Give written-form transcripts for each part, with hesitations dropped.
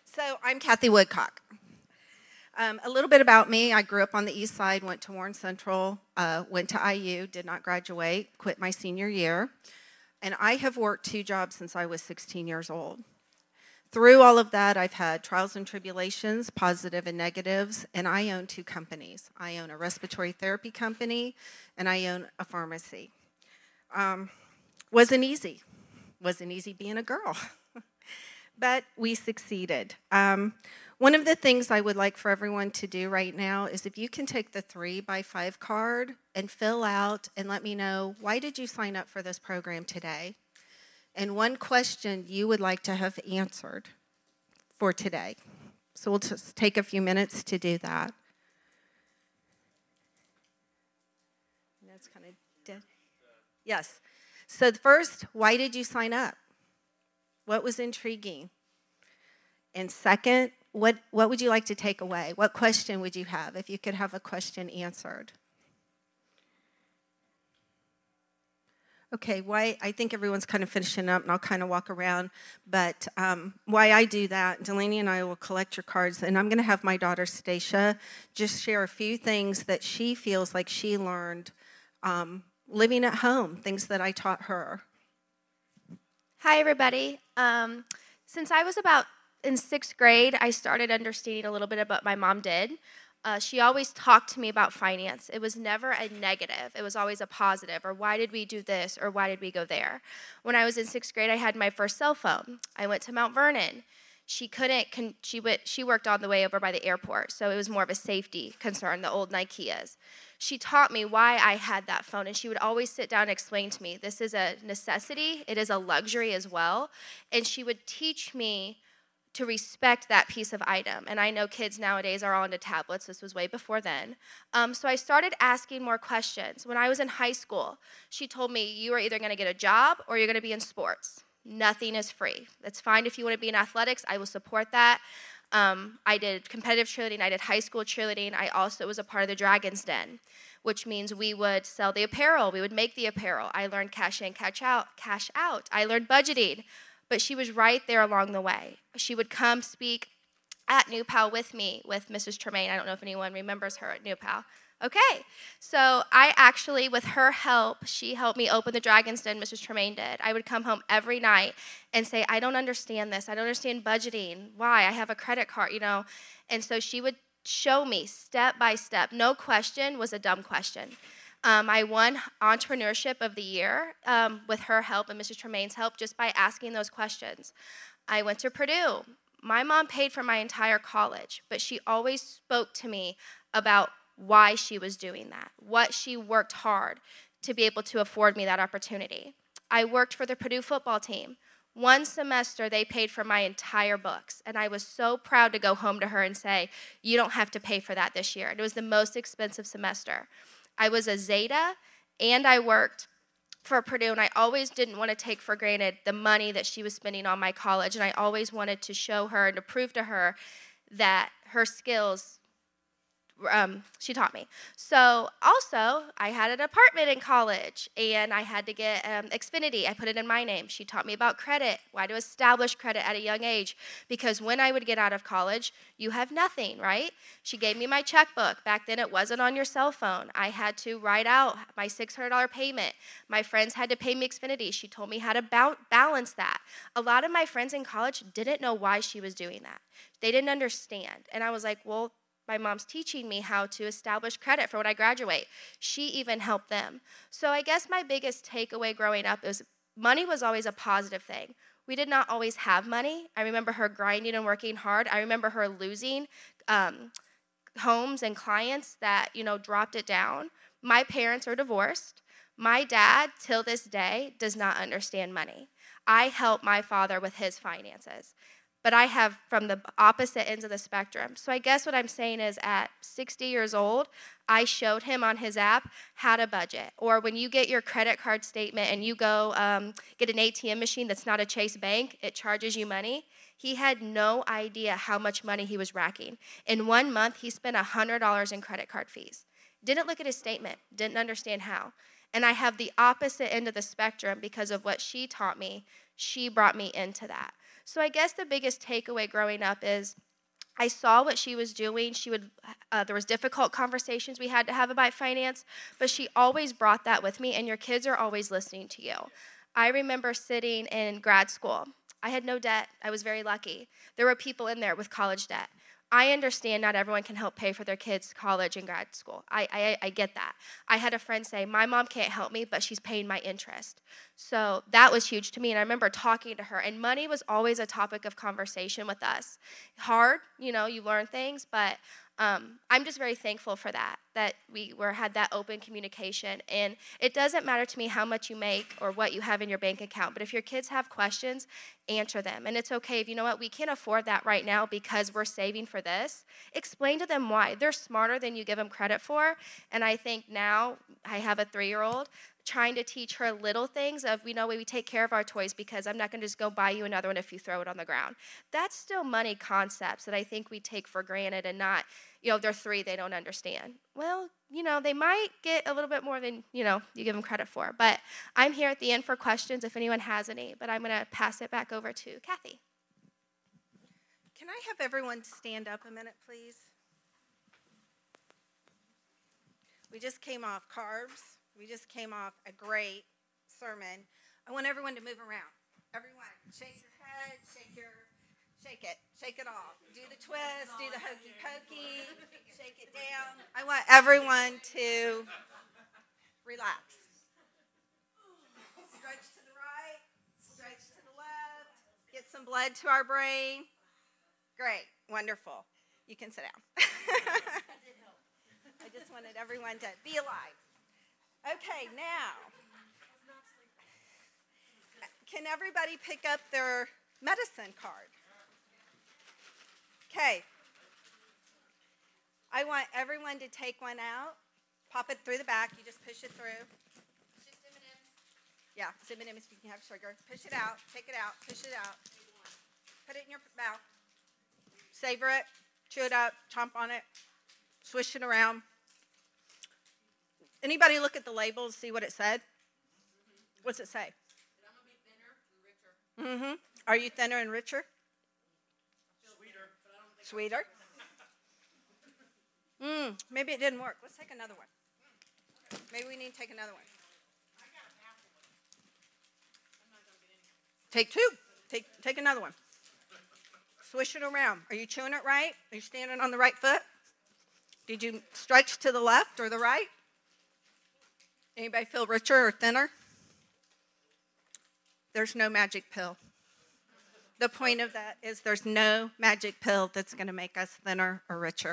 So I'm Kathy Woodcock. A little bit about me. I grew up on the east side, went to Warren Central, went to IU, did not graduate, quit my senior year. And I have worked 2 jobs since I was 16 years old. Through all of that, I've had trials and tribulations, positive and negatives, and I own 2 companies. I own a respiratory therapy company, and I own a pharmacy. Wasn't easy being a girl. But we succeeded. One of the things I would like for everyone to do right now is if you can take the 3x5 card and fill out and let me know, why did you sign up for this program today? And one question you would like to have answered for today. So we'll just take a few minutes to do that. That's kind of dead. Yes. So first, why did you sign up? What was intriguing? And second, what would you like to take away? What question would you have if you could have a question answered? Okay, why? I think everyone's kind of finishing up, and I'll kind of walk around. But why I do that, Delaney and I will collect your cards, and I'm going to have my daughter, Stacia, just share a few things that she feels like she learned living at home, things that I taught her. Hi, everybody. Since I was about in 6th grade, I started understanding a little bit about what my mom did. She always talked to me about finance. It was never a negative. It was always a positive, or why did we do this, or why did we go there? When I was in 6th grade, I had my first cell phone. I went to Mount Vernon. She worked all the way over by the airport, so it was more of a safety concern, the old Nikeas. She taught me why I had that phone, and she would always sit down and explain to me, this is a necessity, it is a luxury as well, and she would teach me to respect that piece of item. And I know kids nowadays are all into tablets. This was way before then. So I started asking more questions. When I was in high school, she told me, you are either going to get a job or you're going to be in sports. Nothing is free. That's fine if you want to be in athletics. I will support that. I did competitive cheerleading. I did high school cheerleading. I also was a part of the Dragon's Den, which means we would sell the apparel. We would make the apparel. I learned cash in, cash out. I learned budgeting. But she was right there along the way. She would come speak at New Pal with me, with Mrs. Tremaine. I don't know if anyone remembers her at New Pal. Okay, so I actually, with her help, she helped me open the Dragon's Den, Mrs. Tremaine did. I would come home every night and say, I don't understand this. I don't understand budgeting. Why? I have a credit card, And so she would show me step by step. No question was a dumb question. I won Entrepreneurship of the Year with her help and Mrs. Tremaine's help just by asking those questions. I went to Purdue. My mom paid for my entire college, but she always spoke to me about why she was doing that, what she worked hard to be able to afford me that opportunity. I worked for the Purdue football team. One semester, they paid for my entire books, and I was so proud to go home to her and say, you don't have to pay for that this year. It was the most expensive semester. I was a Zeta, and I worked for Purdue, and I always didn't want to take for granted the money that she was spending on my college, and I always wanted to show her and to prove to her that her skills she taught me. So also, I had an apartment in college, and I had to get Xfinity. I put it in my name. She taught me about credit, why to establish credit at a young age, because when I would get out of college, you have nothing, right? She gave me my checkbook. Back then, it wasn't on your cell phone. I had to write out my $600 payment. My friends had to pay me Xfinity. She told me how to balance that. A lot of my friends in college didn't know why she was doing that. They didn't understand. And I was like, well, my mom's teaching me how to establish credit for when I graduate. She even helped them. So I guess my biggest takeaway growing up is money was always a positive thing. We did not always have money. I remember her grinding and working hard. I remember her losing homes and clients that, dropped it down. My parents are divorced. My dad, till this day, does not understand money. I help my father with his finances. But I have from the opposite ends of the spectrum. So I guess what I'm saying is at 60 years old, I showed him on his app how to budget. Or when you get your credit card statement and you go get an ATM machine that's not a Chase Bank, it charges you money. He had no idea how much money he was racking. In 1 month, he spent $100 in credit card fees. Didn't look at his statement, didn't understand how. And I have the opposite end of the spectrum because of what she taught me. She brought me into that. So I guess the biggest takeaway growing up is I saw what she was doing. There was difficult conversations we had to have about finance, but she always brought that with me, and your kids are always listening to you. I remember sitting in grad school. I had no debt. I was very lucky. There were people in there with college debt. I understand not everyone can help pay for their kids' college and grad school. I get that. I had a friend say, my mom can't help me, but she's paying my interest. So that was huge to me, and I remember talking to her, and money was always a topic of conversation with us. Hard, you learn things, but I'm just very thankful for that we had that open communication. And it doesn't matter to me how much you make or what you have in your bank account, but if your kids have questions, answer them. And it's okay if, we can't afford that right now because we're saving for this. Explain to them why. They're smarter than you give them credit for. And I think now I have a 3-year-old, trying to teach her little things of, we take care of our toys because I'm not going to just go buy you another one if you throw it on the ground. That's still money concepts that I think we take for granted and not, they're 3, they don't understand. Well, they might get a little bit more than, you give them credit for. But I'm here at the end for questions if anyone has any, but I'm going to pass it back over to Kathy. Can I have everyone stand up a minute, please? We just came off carbs. We just came off a great sermon. I want everyone to move around. Everyone, shake your head, shake it off. Do the twist, do the hokey pokey, shake it down. I want everyone to relax. Stretch to the right, stretch to the left, get some blood to our brain. Great, wonderful. You can sit down. I just wanted everyone to be alive. Okay, now, can everybody pick up their medicine card? Okay. I want everyone to take one out, pop it through the back. You just push it through. It's just M&Ms. Yeah, it's M&Ms. You can have sugar. Push it out, take it out, push it out. Put it in your mouth. Savor it, chew it up, chomp on it, swish it around. Anybody look at the label and see what it said? What's it say? That I'm going to be thinner and richer. Mm-hmm. Are you thinner and richer? Sweeter, but I don't think Sweeter? Maybe it didn't work. Let's take another one. Maybe we need to take another one. I got a half of it. I'm not going to get any. Take 2. Take another one. Swish it around. Are you chewing it right? Are you standing on the right foot? Did you stretch to the left or the right? Anybody feel richer or thinner? There's no magic pill. The point of that is there's no magic pill that's going to make us thinner or richer.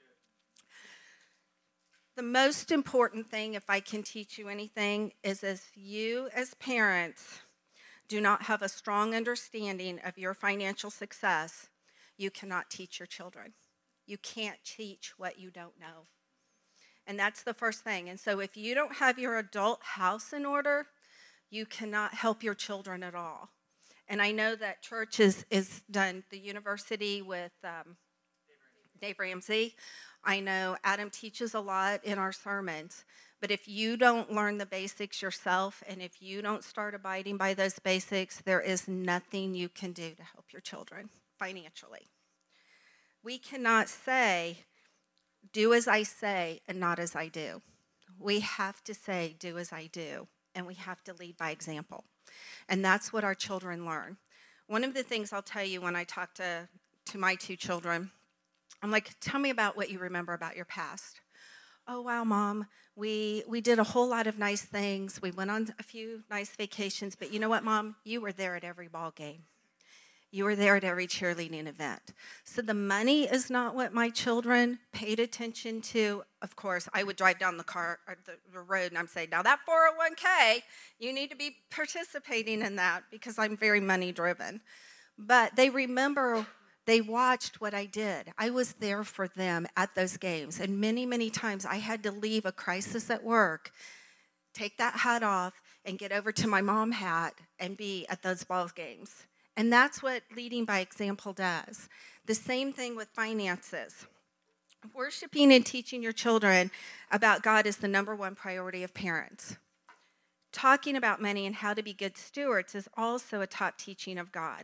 The most important thing, if I can teach you anything, is if you as parents do not have a strong understanding of your financial success, you cannot teach your children. You can't teach what you don't know. And that's the first thing. And so if you don't have your adult house in order, you cannot help your children at all. And I know that church is done, the university with Dave Ramsey. I know Adam teaches a lot in our sermons. But if you don't learn the basics yourself, and if you don't start abiding by those basics, there is nothing you can do to help your children financially. We cannot say, do as I say and not as I do. We have to say, do as I do, and we have to lead by example. And that's what our children learn. One of the things I'll tell you when I talk to my 2 children, I'm like, tell me about what you remember about your past. Oh, wow, Mom, we did a whole lot of nice things. We went on a few nice vacations, but you know what, Mom? You were there at every ball game. You were there at every cheerleading event. So the money is not what my children paid attention to. Of course, I would drive down the road and I'm saying, now that 401k, you need to be participating in that because I'm very money driven. But they remember, they watched what I did. I was there for them at those games. And many, many times I had to leave a crisis at work, take that hat off, and get over to my mom hat and be at those ball games. And that's what leading by example does. The same thing with finances. Worshiping and teaching your children about God is the number 1 priority of parents. Talking about money and how to be good stewards is also a top teaching of God.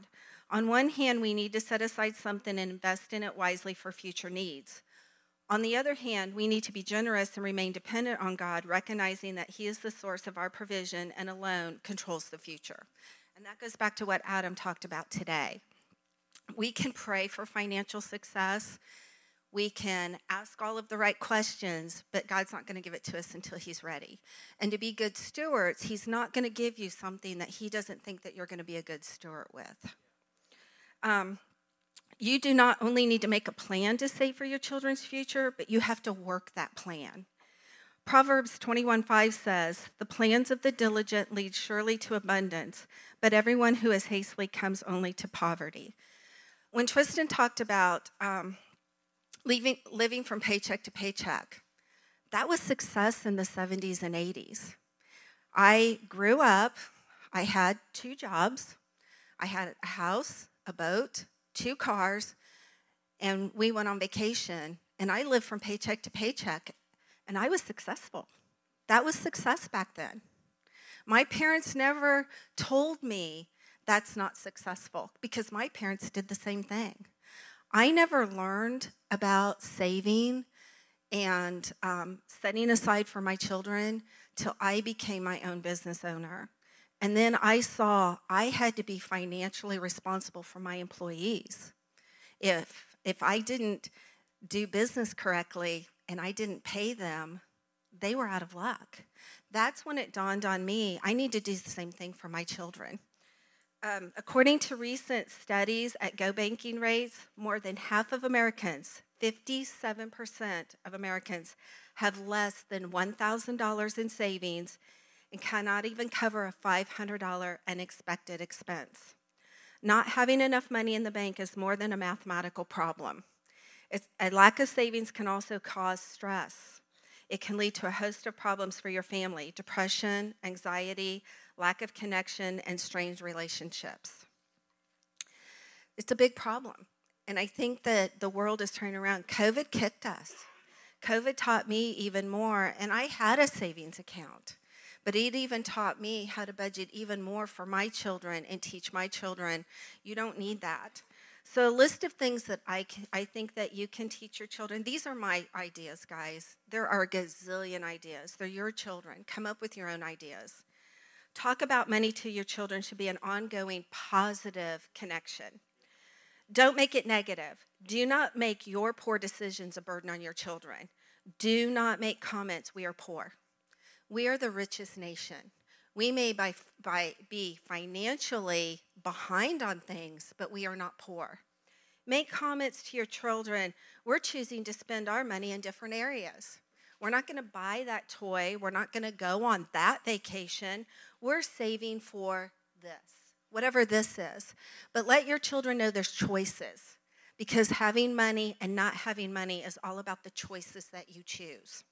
On one hand, we need to set aside something and invest in it wisely for future needs. On the other hand, we need to be generous and remain dependent on God, recognizing that He is the source of our provision and alone controls the future. And that goes back to what Adam talked about today. We can pray for financial success. We can ask all of the right questions, but God's not going to give it to us until He's ready. And to be good stewards, He's not going to give you something that He doesn't think that you're going to be a good steward with. You do not only need to make a plan to save for your children's future, but you have to work that plan. Proverbs 21:5 says, "The plans of the diligent lead surely to abundance, but everyone who is hastily comes only to poverty." When Tristan talked about living from paycheck to paycheck, that was success in the 70s and 80s. I grew up, I had 2 jobs, I had a house, a boat, 2 cars, and we went on vacation, and I lived from paycheck to paycheck, and I was successful. That was success back then. My parents never told me that's not successful because my parents did the same thing. I never learned about saving and setting aside for my children till I became my own business owner. And then I saw I had to be financially responsible for my employees. If I didn't do business correctly and I didn't pay them, they were out of luck. That's when it dawned on me, I need to do the same thing for my children. According to recent studies at Go Banking Rates, more than half of Americans, 57% of Americans, have less than $1,000 in savings and cannot even cover a $500 unexpected expense. Not having enough money in the bank is more than a mathematical problem. A lack of savings can also cause stress. It can lead to a host of problems for your family: depression, anxiety, lack of connection, and strained relationships. It's a big problem, and I think that the world is turning around. COVID kicked us. COVID taught me even more, and I had a savings account. But it even taught me how to budget even more for my children and teach my children, you don't need that. So a list of things that I think that you can teach your children. These are my ideas, guys. There are a gazillion ideas. They're your children. Come up with your own ideas. Talk about money to your children should be an ongoing positive connection. Don't make it negative. Do not make your poor decisions a burden on your children. Do not make comments, "We are poor." We are the richest nation. We may be financially behind on things, but we are not poor. Make comments to your children, "We're choosing to spend our money in different areas. We're not going to buy that toy. We're not going to go on that vacation. We're saving for this," whatever this is. But let your children know there's choices, because having money and not having money is all about the choices that you choose.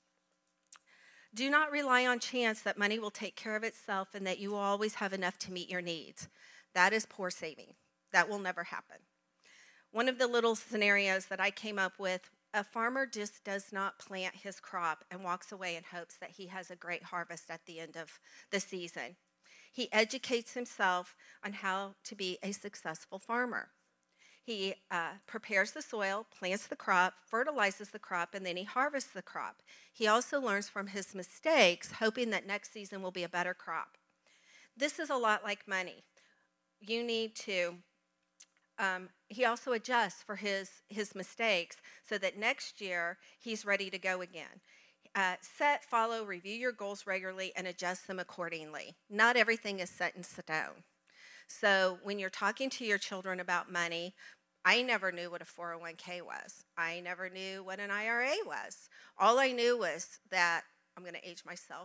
Do not rely on chance that money will take care of itself and that you will always have enough to meet your needs. That is poor saving. That will never happen. One of the little scenarios that I came up with, a farmer just does not plant his crop and walks away in hopes that he has a great harvest at the end of the season. He educates himself on how to be a successful farmer. He prepares the soil, plants the crop, fertilizes the crop, and then he harvests the crop. He also learns from his mistakes, hoping that next season will be a better crop. This is a lot like money. You need to, he also adjusts for his mistakes so that next year he's ready to go again. Set, follow, review your goals regularly, and adjust them accordingly. Not everything is set in stone. So when you're talking to your children about money, I never knew what a 401k was. I never knew what an IRA was. All I knew was that, I'm going to age myself,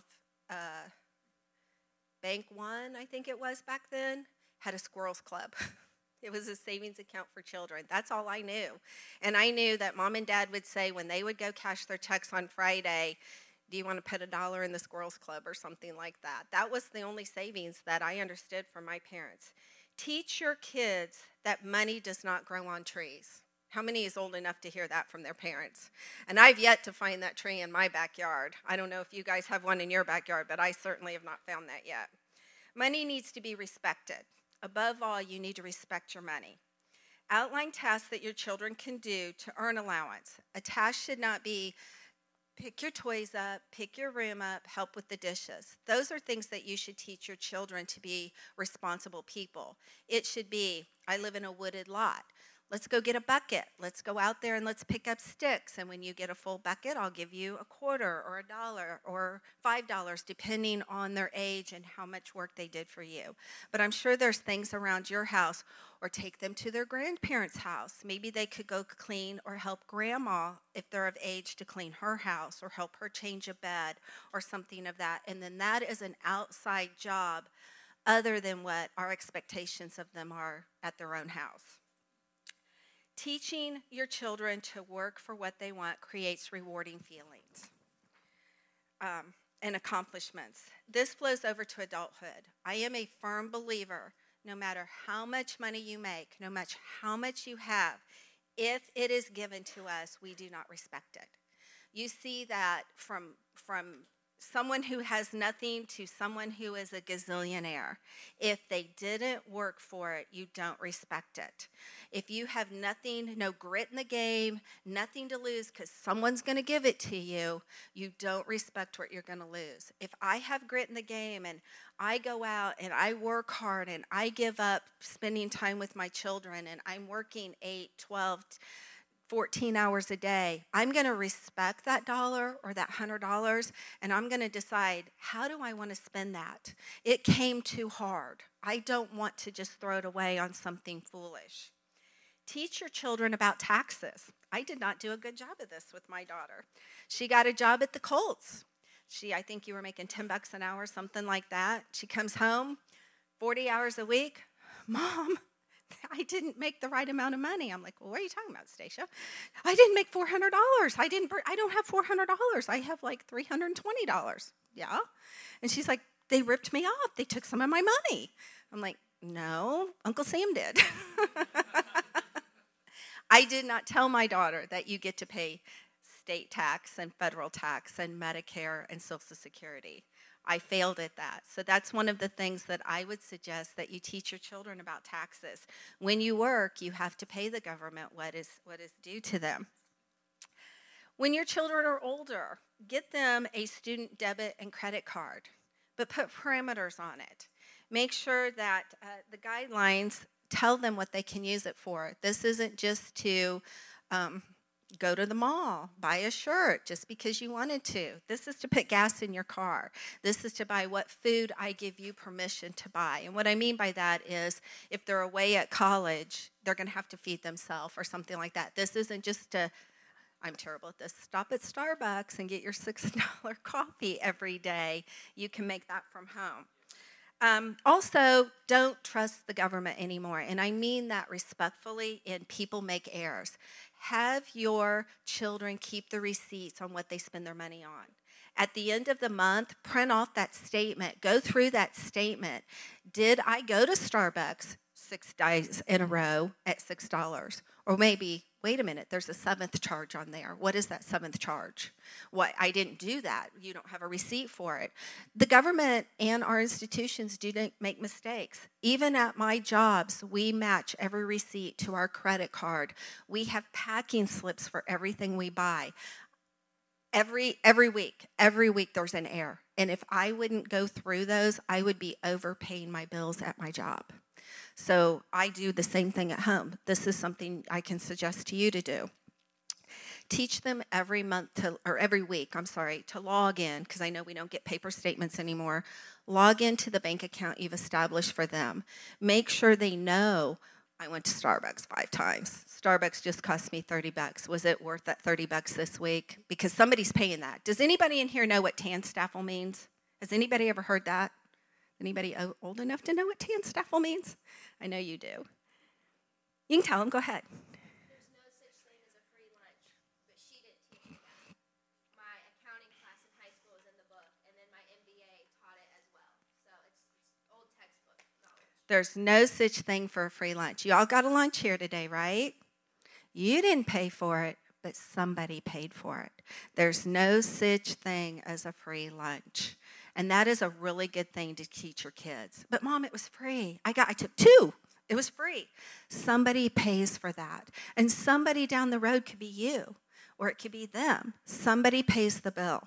Bank One, I think it was back then, had a squirrels club. It was a savings account for children. That's all I knew. And I knew that mom and dad would say when they would go cash their checks on Friday, "Do you want to put $1 in the squirrels club?" or something like that. That was the only savings that I understood from my parents. Teach your kids that money does not grow on trees. How many is old enough to hear that from their parents? And I've yet to find that tree in my backyard. I don't know if you guys have one in your backyard, but I certainly have not found that yet. Money needs to be respected. Above all, you need to respect your money. Outline tasks that your children can do to earn allowance. A task should not be pick your toys up, pick your room up, help with the dishes. Those are things that you should teach your children to be responsible people. It should be, I live in a wooded lot. Let's go get a bucket. Let's go out there and let's pick up sticks. And when you get a full bucket, I'll give you a quarter or $1 or $5, depending on their age and how much work they did for you. But I'm sure there's things around your house, or take them to their grandparents' house. Maybe they could go clean or help grandma if they're of age to clean her house, or help her change a bed or something of that. And then that is an outside job other than what our expectations of them are at their own house. Teaching your children to work for what they want creates rewarding feelings and accomplishments. This flows over to adulthood. I am a firm believer, no matter how much money you make, no matter how much you have, if it is given to us, we do not respect it. You see that from someone who has nothing to someone who is a gazillionaire. If they didn't work for it, you don't respect it. If you have nothing, no grit in the game, nothing to lose because someone's going to give it to you, you don't respect what you're going to lose. If I have grit in the game and I go out and I work hard and I give up spending time with my children and I'm working 8, 12, 14 hours a day, I'm going to respect that dollar or that $100, and I'm going to decide, how do I want to spend that? It came too hard. I don't want to just throw it away on something foolish. Teach your children about taxes. I did not do a good job of this with my daughter. She got a job at the Colts. I think you were making $10 an hour, something like that. She comes home 40 hours a week. Mom, I didn't make the right amount of money. I'm like, well, what are you talking about, Stacia? I didn't make $400. I don't have $400. I have like $320. Yeah. And she's like, they ripped me off. They took some of my money. I'm like, no, Uncle Sam did. I did not tell my daughter that you get to pay state tax and federal tax and Medicare and Social Security. I failed at that. So that's one of the things that I would suggest, that you teach your children about taxes. When you work, you have to pay the government what is due to them. When your children are older, get them a student debit and credit card, but put parameters on it. Make sure that the guidelines tell them what they can use it for. This isn't just to go to the mall, buy a shirt just because you wanted to. This is to put gas in your car. This is to buy what food I give you permission to buy. And what I mean by that is, if they're away at college, they're going to have to feed themselves or something like that. This isn't just to, I'm terrible at this, stop at Starbucks and get your $6 coffee every day. You can make that from home. Also, don't trust the government anymore, and I mean that respectfully, and people make errors. Have your children keep the receipts on what they spend their money on. At the end of the month, print off that statement. Go through that statement. Did I go to Starbucks 6 days in a row at $6? Or maybe, wait a minute, there's a 7th charge on there. What is that 7th charge? What, I didn't do that. You don't have a receipt for it. The government and our institutions do make mistakes. Even at my jobs, we match every receipt to our credit card. We have packing slips for everything we buy. Every week there's an error. And if I wouldn't go through those, I would be overpaying my bills at my job. So I do the same thing at home. This is something I can suggest to you to do. Teach them every week, to log in, because I know we don't get paper statements anymore. Log into the bank account you've established for them. Make sure they know, I went to Starbucks 5 times. Starbucks just cost me $30. Was it worth that $30 this week? Because somebody's paying that. Does anybody in here know what TANSTAFL means? Has anybody ever heard that? Anybody old enough to know what TANSTAFL means? I know you do. You can tell them. Go ahead. There's no such thing as a free lunch, but she didn't teach me that. My accounting class in high school is in the book, and then my MBA taught it as well. So it's old textbook knowledge. There's no such thing for a free lunch. You all got a lunch here today, right? You didn't pay for it, but somebody paid for it. There's no such thing as a free lunch. And that is a really good thing to teach your kids. But Mom, it was free. I took 2. It was free. Somebody pays for that. And somebody down the road could be you, or it could be them. Somebody pays the bill.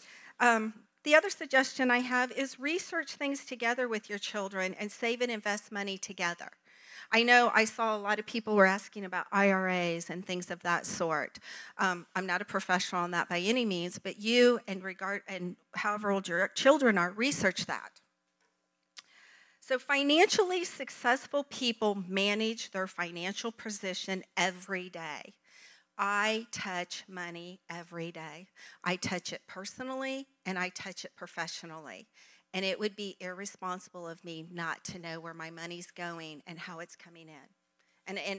The other suggestion I have is research things together with your children and save and invest money together. I know I saw a lot of people were asking about IRAs and things of that sort. I'm not a professional on that by any means, but you and however old your children are, research that. So financially successful people manage their financial position every day. I touch money every day. I touch it personally and I touch it professionally. And it would be irresponsible of me not to know where my money's going and how it's coming in. And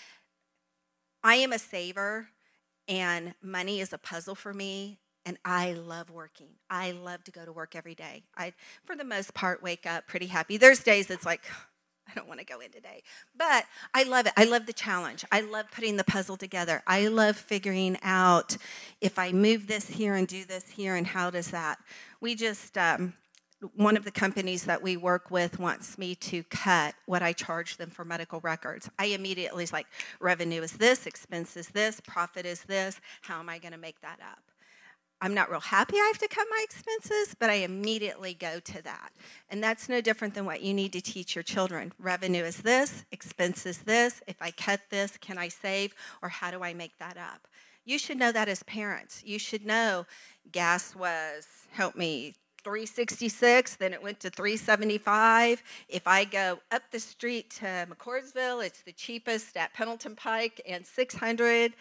I am a saver, and money is a puzzle for me, and I love working. I love to go to work every day. I, for the most part, wake up pretty happy. There's days it's like, I don't want to go in today. But I love it. I love the challenge. I love putting the puzzle together. I love figuring out if I move this here and do this here, and how does that. We just, one of the companies that we work with wants me to cut what I charge them for medical records. I immediately is like, revenue is this, expense is this, profit is this. How am I going to make that up? I'm not real happy I have to cut my expenses, but I immediately go to that. And that's no different than what you need to teach your children. Revenue is this, expense is this. If I cut this, can I save, or how do I make that up? You should know that as parents. You should know gas was, help me, $3.66, then it went to $3.75. If I go up the street to McCordsville, it's the cheapest at Pendleton Pike, and $600.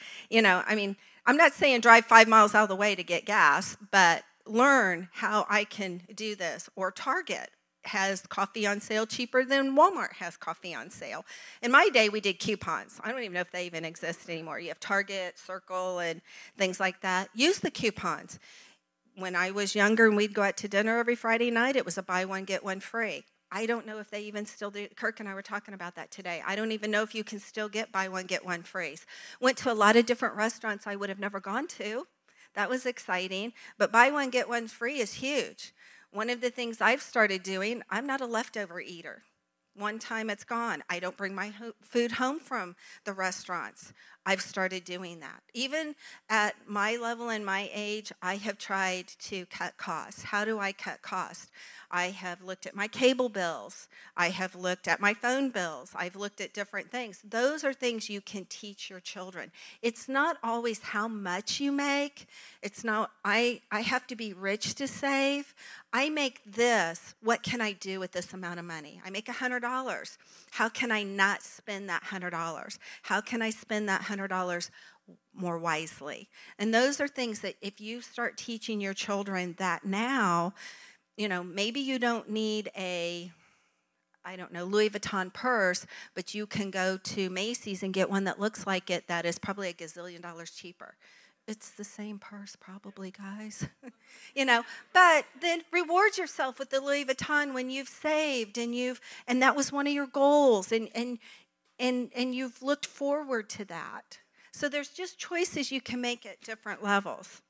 I'm not saying drive 5 miles out of the way to get gas, but learn how I can do this. Or Target has coffee on sale cheaper than Walmart has coffee on sale. In my day, we did coupons. I don't even know if they even exist anymore. You have Target, Circle, and things like that. Use the coupons. When I was younger and we'd go out to dinner every Friday night, it was a buy one, get one free. I don't know if they even still do. Kirk and I were talking about that today. I don't even know if you can still get buy one, get one frees. Went to a lot of different restaurants I would have never gone to. That was exciting. But buy one, get one free is huge. One of the things I've started doing, I'm not a leftover eater. One time it's gone. I don't bring my food home from the restaurants. I've started doing that. Even at my level and my age, I have tried to cut costs. How do I cut costs? I have looked at my cable bills. I have looked at my phone bills. I've looked at different things. Those are things you can teach your children. It's not always how much you make. It's not, I have to be rich to save. I make this. What can I do with this amount of money? I make $100. How can I not spend that $100? How can I spend that $100 more wisely? And those are things that if you start teaching your children that now, maybe you don't need a, Louis Vuitton purse, but you can go to Macy's and get one that looks like it that is probably a gazillion dollars cheaper. It's the same purse probably, guys. But then reward yourself with the Louis Vuitton when you've saved and that was one of your goals and you've looked forward to that. So there's just choices you can make at different levels.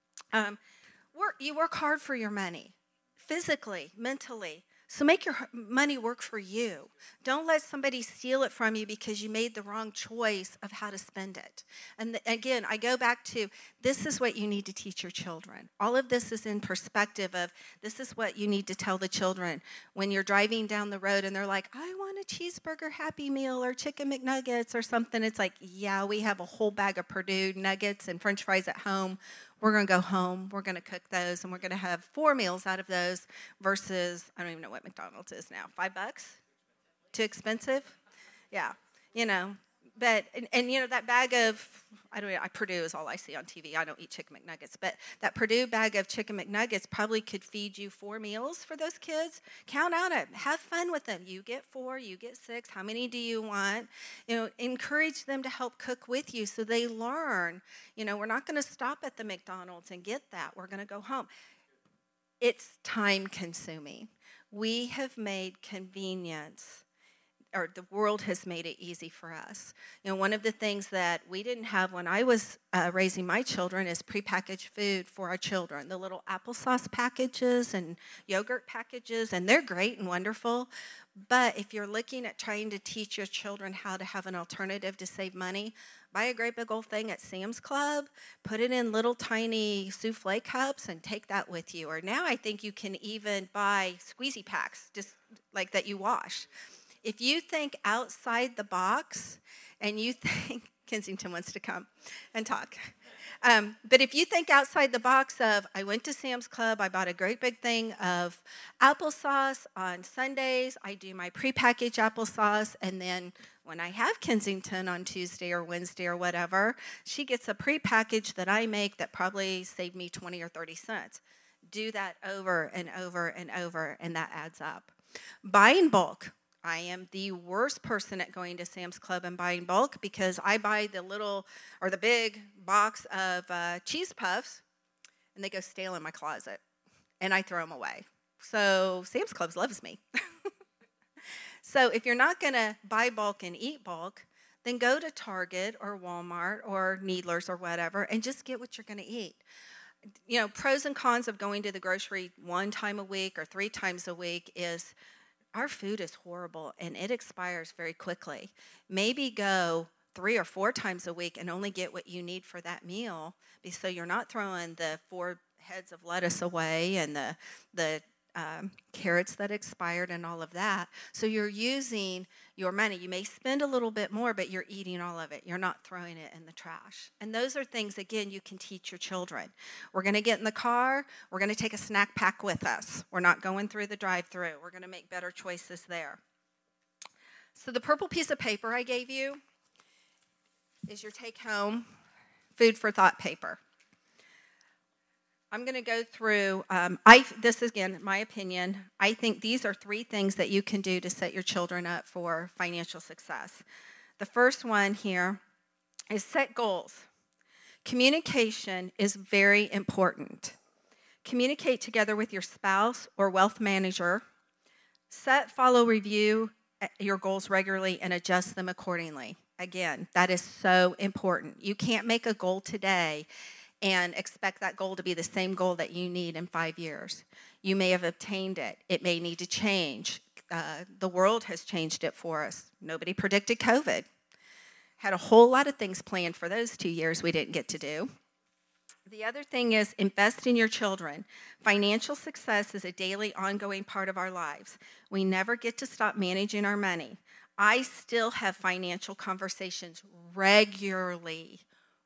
You work hard for your money, physically, mentally. So make your money work for you. Don't let somebody steal it from you because you made the wrong choice of how to spend it. And again, I go back to this is what you need to teach your children. All of this is in perspective of this is what you need to tell the children when you're driving down the road and they're like, I want a cheeseburger Happy Meal or chicken McNuggets or something. It's like, yeah, we have a whole bag of Purdue nuggets and French fries at home. We're going to go home, we're going to cook those, and we're going to have 4 meals out of those versus, I don't even know what McDonald's is now, $5? Too expensive? Yeah, but, and that bag of, Purdue is all I see on TV. I don't eat chicken McNuggets, but that Purdue bag of chicken McNuggets probably could feed you 4 meals for those kids. Count on it. Have fun with them. You get 4, you get 6. How many do you want? Encourage them to help cook with you so they learn. We're not going to stop at the McDonald's and get that. We're going to go home. It's time consuming. We have made convenience or the world has made it easy for us. You know, one of the things that we didn't have when I was raising my children is prepackaged food for our children. The little applesauce packages and yogurt packages, and they're great and wonderful. But if you're looking at trying to teach your children how to have an alternative to save money, buy a great big old thing at Sam's Club, put it in little tiny souffle cups, and take that with you. Or now I think you can even buy squeezy packs, just like that you wash. If you think outside the box and you think, Kensington wants to come and talk. But if you think outside the box of, I went to Sam's Club, I bought a great big thing of applesauce on Sundays, I do my prepackaged applesauce, and then when I have Kensington on Tuesday or Wednesday or whatever, she gets a prepackaged that I make that probably saved me 20 or 30 cents. Do that over and over and over, and that adds up. Buy in bulk. I am the worst person at going to Sam's Club and buying bulk because I buy the little or the big box of cheese puffs, and they go stale in my closet, and I throw them away. So Sam's Club loves me. So if you're not going to buy bulk and eat bulk, then go to Target or Walmart or Needlers or whatever and just get what you're going to eat. You know, pros and cons of going to the grocery 1 time a week or 3 times a week is our food is horrible and it expires very quickly. Maybe go 3 or 4 times a week and only get what you need for that meal, so you're not throwing the 4 heads of lettuce away and the carrots that expired and all of that. So you're using your money. You may spend a little bit more, but you're eating all of it. You're not throwing it in the trash. And those are things, again, you can teach your children. We're going to get in the car. We're going to take a snack pack with us. We're not going through the drive-thru. We're going to make better choices there. So the purple piece of paper I gave you is your take-home food for thought paper. I'm going to go through, this is, again, my opinion. I think these are 3 things that you can do to set your children up for financial success. The first one here is set goals. Communication is very important. Communicate together with your spouse or wealth manager. Set, follow, review your goals regularly and adjust them accordingly. Again, that is so important. You can't make a goal today and expect that goal to be the same goal that you need in 5 years. You may have obtained it. It may need to change. The world has changed it for us. Nobody predicted COVID. Had a whole lot of things planned for those 2 years we didn't get to do. The other thing is invest in your children. Financial success is a daily, ongoing part of our lives. We never get to stop managing our money. I still have financial conversations regularly,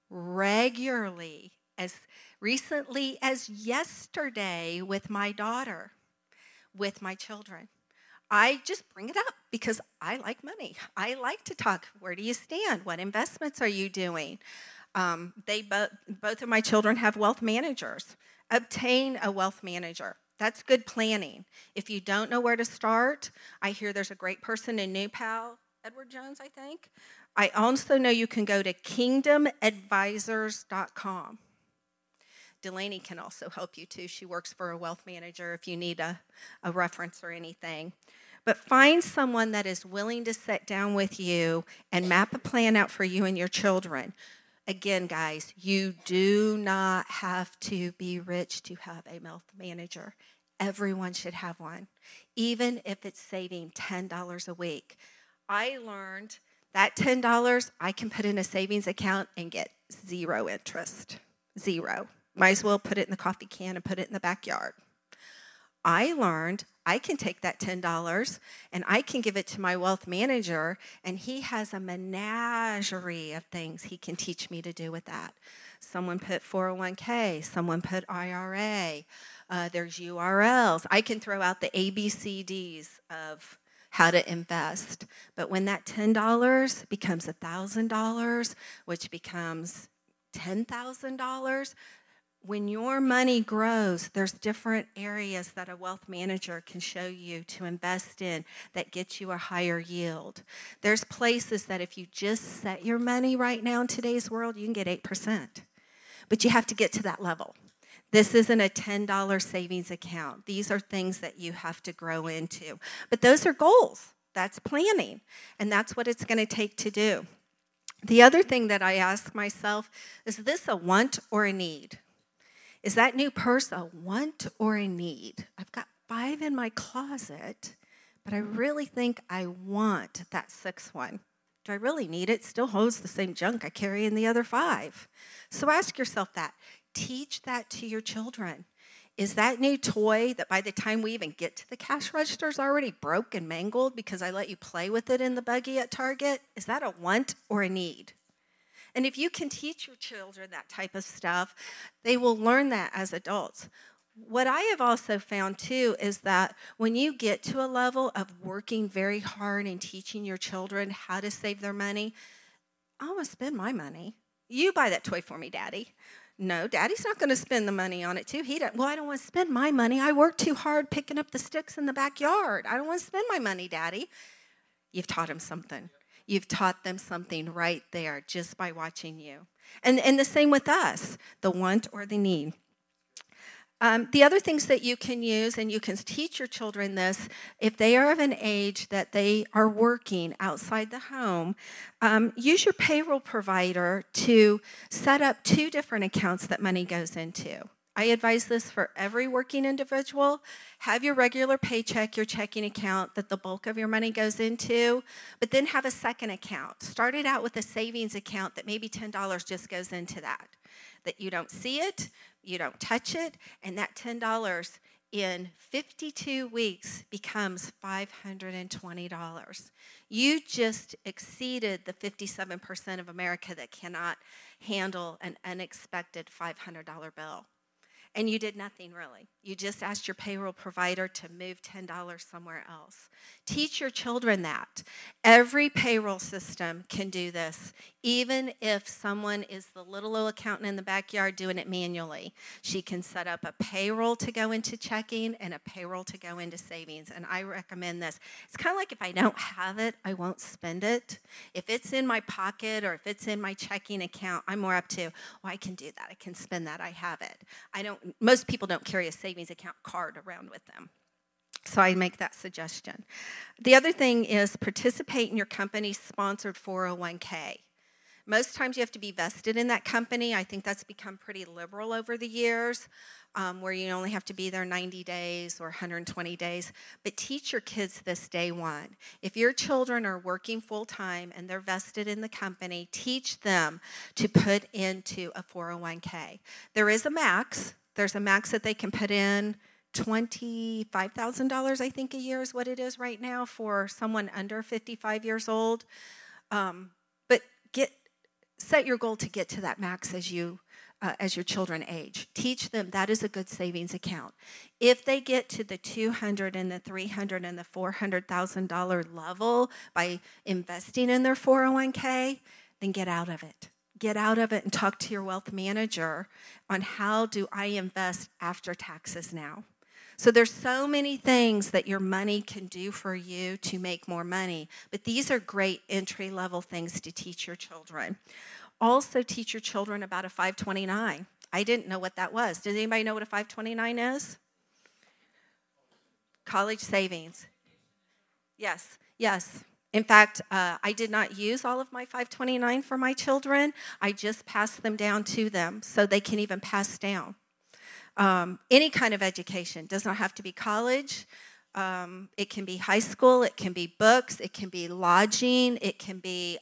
as recently as yesterday with my daughter, with my children. I just bring it up because I like money. I like to talk. Where do you stand? What investments are you doing? Both of my children have wealth managers. Obtain a wealth manager. That's good planning. If you don't know where to start, I hear there's a great person in New Pal, Edward Jones, I think. I also know you can go to kingdomadvisors.com. Delaney can also help you too. She works for a wealth manager if you need a reference or anything. But find someone that is willing to sit down with you and map a plan out for you and your children. Again, guys, you do not have to be rich to have a wealth manager. Everyone should have one, even if it's saving $10 a week. I learned that $10 I can put in a savings account and get 0 interest. 0. Might as well put it in the coffee can and put it in the backyard. I learned I can take that $10 and I can give it to my wealth manager, and he has a menagerie of things he can teach me to do with that. Someone put 401k, someone put IRA, there's URLs. I can throw out the ABCDs of how to invest. But when that $10 becomes $1,000, which becomes $10,000, when your money grows, there's different areas that a wealth manager can show you to invest in that get you a higher yield. There's places that if you just set your money right now in today's world, you can get 8%. But you have to get to that level. This isn't a $10 savings account. These are things that you have to grow into. But those are goals. That's planning, and that's what it's going to take to do. The other thing that I ask myself, is this a want or a need? Is that new purse a want or a need? I've got 5 in my closet, but I really think I want that 6th one. Do I really need it? It still holds the same junk I carry in the other 5. So ask yourself that. Teach that to your children. Is that new toy that by the time we even get to the cash register is already broke and mangled because I let you play with it in the buggy at Target? Is that a want or a need? And if you can teach your children that type of stuff, they will learn that as adults. What I have also found too is that when you get to a level of working very hard and teaching your children how to save their money, I want to spend my money. You buy that toy for me, Daddy. No, Daddy's not going to spend the money on it too. Well, I don't want to spend my money. I worked too hard picking up the sticks in the backyard. I don't want to spend my money, Daddy. You've taught him something. You've taught them something right there just by watching you. And the same with us, the want or the need. The other things that you can use, and you can teach your children this, if they are of an age that they are working outside the home, use your payroll provider to set up 2 different accounts that money goes into. I advise this for every working individual. Have your regular paycheck, your checking account that the bulk of your money goes into, but then have a second account. Start it out with a savings account that maybe $10 just goes into that you don't see it, you don't touch it, and that $10 in 52 weeks becomes $520. You just exceeded the 57% of America that cannot handle an unexpected $500 bill. And you did nothing really. You just asked your payroll provider to move $10 somewhere else. Teach your children that. Every payroll system can do this, even if someone is the little old accountant in the backyard doing it manually. She can set up a payroll to go into checking and a payroll to go into savings, and I recommend this. It's kind of like if I don't have it, I won't spend it. If it's in my pocket or if it's in my checking account, I'm more up to, I can do that. I can spend that. I have it. Most people don't carry a savings account card around with them. So I make that suggestion. The other thing is participate in your company's sponsored 401k. Most times you have to be vested in that company. I think that's become pretty liberal over the years, where you only have to be there 90 days or 120 days. But teach your kids this day one. If your children are working full-time and they're vested in the company, teach them to put into a 401k. There is a max. There's a max that they can put in. $25,000, I think, a year is what it is right now for someone under 55 years old. But set your goal to get to that max as your children age. Teach them that is a good savings account. If they get to the $200,000 and the $300,000 and the $400,000 level by investing in their 401k, then get out of it. Get out of it and talk to your wealth manager on how do I invest after taxes now. So there's so many things that your money can do for you to make more money, but these are great entry-level things to teach your children. Also teach your children about a 529. I didn't know what that was. Does anybody know what a 529 is? College savings. Yes. In fact, I did not use all of my 529 for my children. I just passed them down to them so they can even pass down. Any kind of education. Does not have to be college. It can be high school. It can be books. It can be lodging. It can be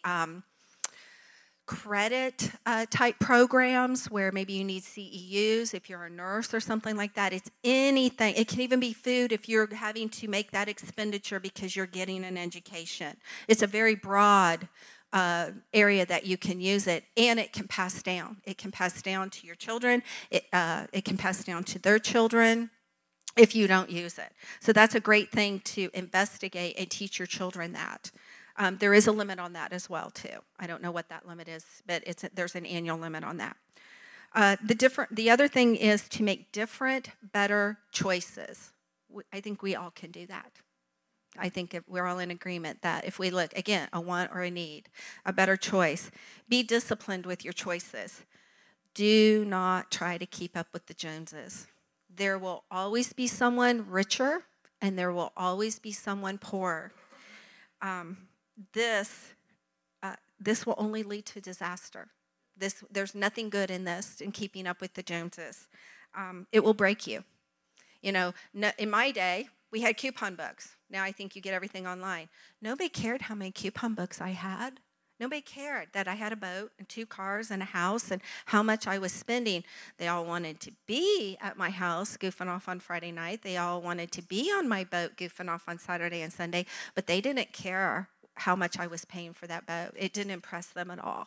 credit type programs where maybe you need CEUs if you're a nurse or something like that. It's anything. It can even be food if you're having to make that expenditure because you're getting an education. It's a very broad area that you can use it, and it can pass down. It can pass down to your children. It can pass down to their children if you don't use it. So that's a great thing to investigate and teach your children that. There is a limit on that as well, too. I don't know what that limit is, but there's an annual limit on that. The other thing is to make different, better choices. I think we all can do that. I think we're all in agreement that if we look, again, a want or a need, a better choice, be disciplined with your choices. Do not try to keep up with the Joneses. There will always be someone richer, and there will always be someone poorer. This this will only lead to disaster. There's nothing good in this, in keeping up with the Joneses. It will break you. You know, in my day, we had coupon books. Now I think you get everything online. Nobody cared how many coupon books I had. Nobody cared that I had a boat and 2 cars and a house and how much I was spending. They all wanted to be at my house goofing off on Friday night. They all wanted to be on my boat goofing off on Saturday and Sunday, but they didn't care how much I was paying for that boat. It didn't impress them at all.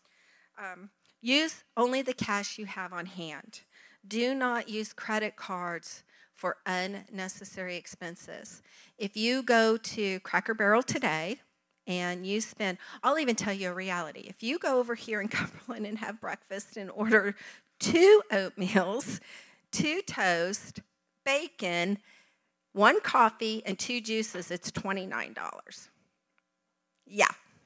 Use only the cash you have on hand. Do not use credit cards for unnecessary expenses. If you go to Cracker Barrel today and you spend, I'll even tell you a reality. If you go over here in Cumberland and have breakfast and order 2 oatmeals, 2 toast, bacon, 1 coffee, and 2 juices, it's $29. Yeah.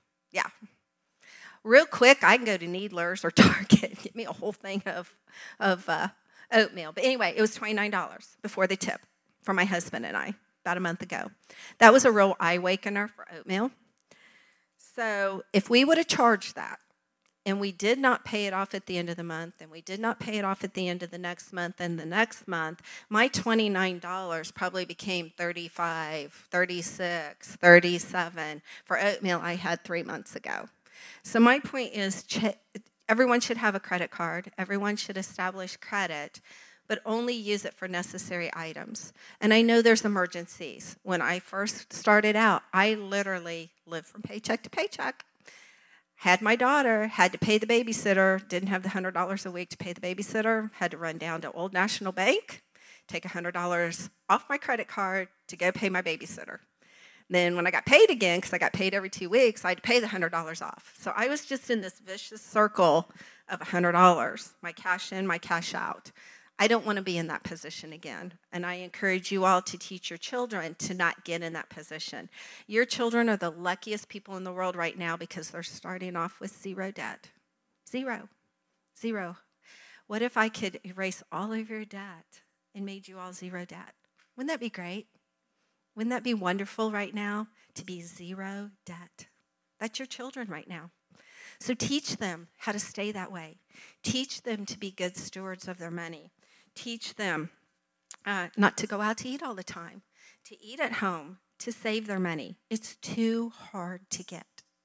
Real quick, I can go to Needler's or Target and get me a whole thing of oatmeal. But anyway, it was $29 before the tip for my husband and I about a month ago. That was a real eye-wakener for oatmeal. So if we would have charged that, and we did not pay it off at the end of the month, and we did not pay it off at the end of the next month, and the next month, my $29 probably became $35, $36, $37 for oatmeal I had 3 months ago. So my point is, everyone should have a credit card. Everyone should establish credit, but only use it for necessary items. And I know there's emergencies. When I first started out, I literally lived from paycheck to paycheck. Had my daughter, had to pay the babysitter, didn't have the $100 a week to pay the babysitter, had to run down to Old National Bank, take $100 off my credit card to go pay my babysitter. Then when I got paid again, because I got paid every 2 weeks, I had to pay the $100 off. So I was just in this vicious circle of $100, my cash in, my cash out. I don't want to be in that position again. And I encourage you all to teach your children to not get in that position. Your children are the luckiest people in the world right now because they're starting off with 0 debt. Zero. What if I could erase all of your debt and made you all 0 debt? Wouldn't that be great? Wouldn't that be wonderful right now to be 0 debt? That's your children right now. So teach them how to stay that way. Teach them to be good stewards of their money. Teach them not to go out to eat all the time, to eat at home, to save their money. It's too hard to get.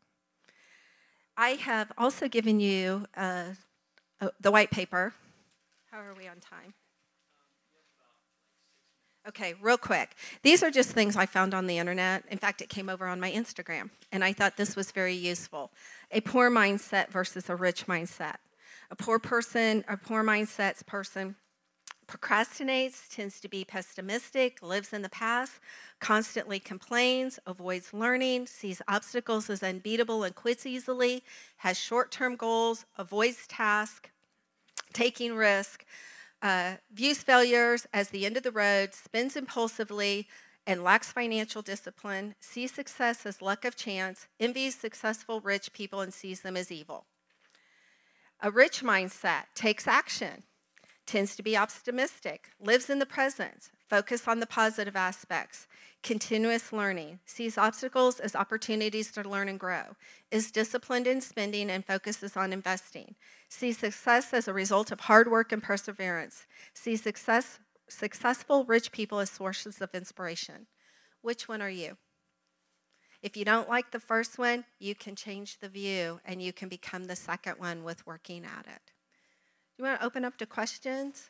I have also given you the white paper. How are we on time? Okay, real quick. These are just things I found on the internet. In fact, it came over on my Instagram, and I thought this was very useful. A poor mindset versus a rich mindset. A poor mindset person procrastinates, tends to be pessimistic, lives in the past, constantly complains, avoids learning, sees obstacles as unbeatable and quits easily, has short-term goals, avoids tasks, taking risk, views failures as the end of the road, spends impulsively, and lacks financial discipline, sees success as luck of chance, envies successful rich people and sees them as evil. A rich mindset takes action, tends to be optimistic, lives in the present, focus on the positive aspects, continuous learning, sees obstacles as opportunities to learn and grow, is disciplined in spending and focuses on investing, sees success as a result of hard work and perseverance, sees successful rich people as sources of inspiration. Which one are you? If you don't like the first one, you can change the view and you can become the second one with working at it. You want to open up to questions?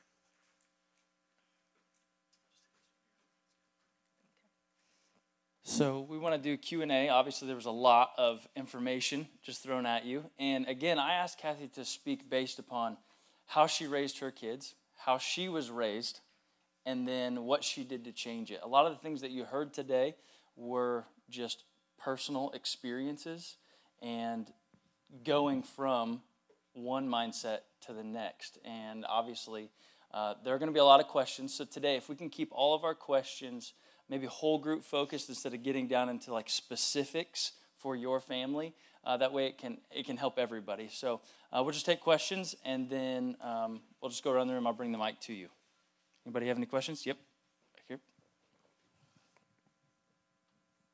So we want to do Q&A. Obviously, there was a lot of information just thrown at you. And again, I asked Kathy to speak based upon how she raised her kids, how she was raised, and then what she did to change it. A lot of the things that you heard today were just personal experiences and going from one mindset to the next. And obviously, there are going to be a lot of questions. So today, if we can keep all of our questions maybe whole group focused instead of getting down into like specifics for your family, that way it can help everybody. So we'll just take questions, and then we'll just go around the room. I'll bring the mic to you. Anybody have any questions? Yep, back here.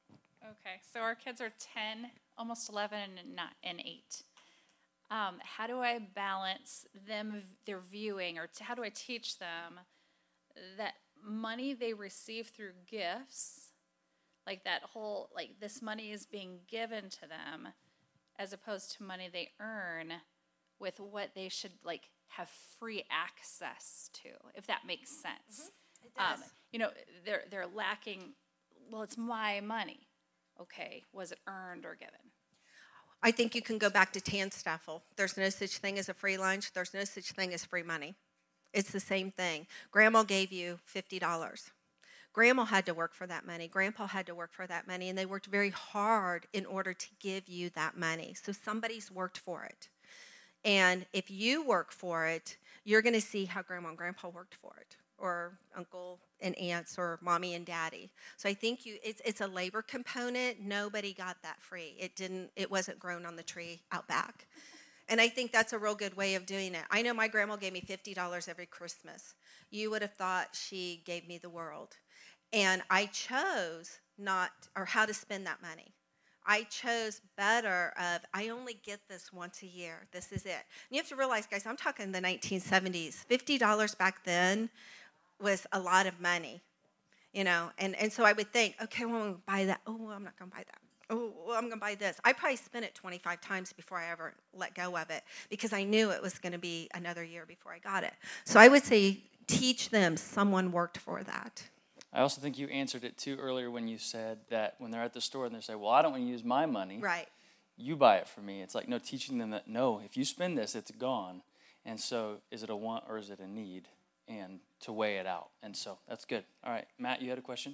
Okay, so our kids are 10, almost 11, and 8. How do I balance their viewing, or how do I teach them that money they receive through gifts, like that whole, like this money is being given to them, as opposed to money they earn with what they should like have free access to, if that makes sense. It does. They're lacking. Well, it's my money. Okay, was it earned or given? I think you can go back to Tanstaffel. There's no such thing as a free lunch. There's no such thing as free money. It's the same thing. Grandma gave you $50. Grandma had to work for that money. Grandpa had to work for that money, and they worked very hard in order to give you that money. So somebody's worked for it. And if you work for it, you're going to see how Grandma and Grandpa worked for it, or uncle and aunts, or mommy and daddy. So I think it's a labor component. Nobody got that free. It wasn't grown on the tree out back. And I think that's a real good way of doing it. I know my grandma gave me $50 every Christmas. You would have thought she gave me the world. And I chose how to spend that money. I chose better of, I only get this once a year. This is it. And you have to realize, guys, I'm talking the 1970s. $50 back then was a lot of money, And so I would think, okay, well, I'm going to buy that. Oh, I'm not going to buy that. Oh, well, I'm going to buy this. I probably spent it 25 times before I ever let go of it, because I knew it was going to be another year before I got it. So I would say teach them someone worked for that. I also think you answered it too earlier when you said that when they're at the store and they say, well, I don't want to use my money. Right. You buy it for me. It's like, no, teaching them that, no, if you spend this, it's gone. And so is it a want or is it a need? And to weigh it out. And so that's good. All right, Matt, you had a question?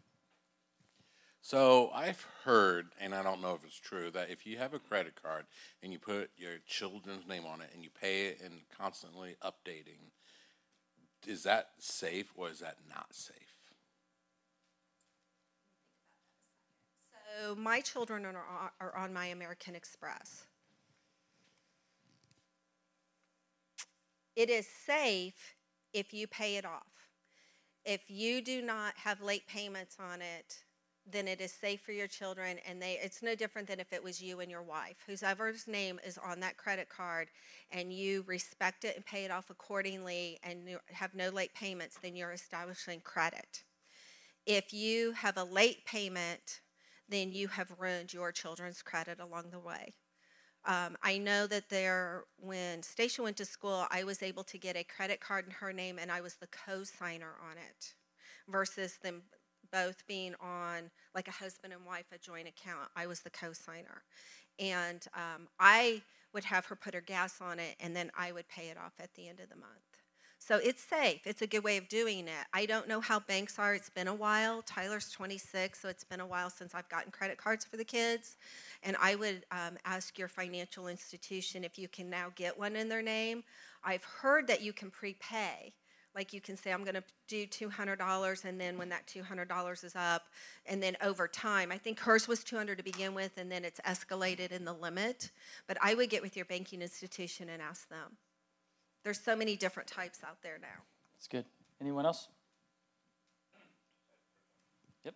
So I've heard, and I don't know if it's true, that if you have a credit card and you put your children's name on it and you pay it and constantly updating, is that safe or is that not safe? So my children are on my American Express. It is safe if you pay it off. If you do not have late payments on it, then it is safe for your children, and it's no different than if it was you and your wife. Whoever's name is on that credit card, and you respect it and pay it off accordingly and you have no late payments, then you're establishing credit. If you have a late payment, then you have ruined your children's credit along the way. I know that when Stacia went to school, I was able to get a credit card in her name, and I was the co-signer on it, versus them both being on like a husband and wife, a joint account. I was the co-signer. And I would have her put her gas on it, and then I would pay it off at the end of the month. So it's safe. It's a good way of doing it. I don't know how banks are. It's been a while. Tyler's 26, so it's been a while since I've gotten credit cards for the kids. And I would ask your financial institution if you can now get one in their name. I've heard that you can prepay. Like you can say, I'm going to do $200, and then when that $200 is up, and then over time, I think hers was $200 to begin with, and then it's escalated in the limit. But I would get with your banking institution and ask them. There's so many different types out there now. That's good. Anyone else? Yep.